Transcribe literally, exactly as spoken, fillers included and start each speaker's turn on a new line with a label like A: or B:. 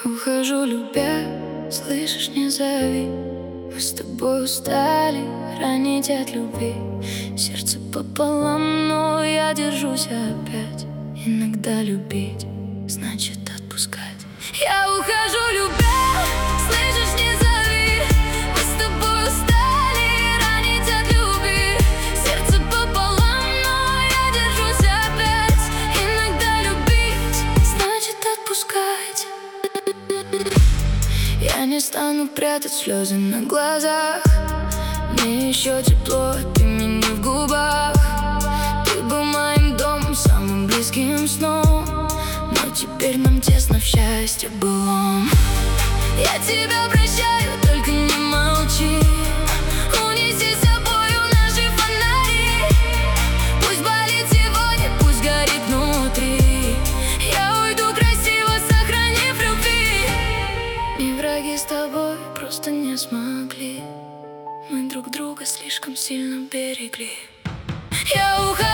A: Ухожу, любя, слышишь, не зови. Мы с тобой устали ранить от любви. Сердце пополам, но я держусь опять. Иногда любить значит отпускать. Я ухожу, любя, слышишь, не зови. Мы с тобой устали ранить от любви. Сердце пополам, но я держусь опять. Иногда любить значит отпускать. Я не стану прятать слезы на глазах. Мне еще тепло от имени в губах. Ты был моим домом, самым близким сном. Но теперь нам тесно в счастье былом. Я тебя прощаю, только не молчи. Унеси с собою наши фонари. Пусть болит сегодня, пусть горит внутри. Я уйду красиво, сохранив любви. И враги с тобой просто не смогли. Мы друг друга слишком сильно берегли. Я ухожу.